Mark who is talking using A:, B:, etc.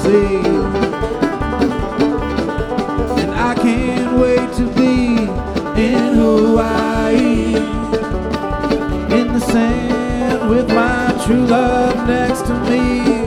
A: see. And I can't wait to be in Hawaii, in the sand with my true love next to me.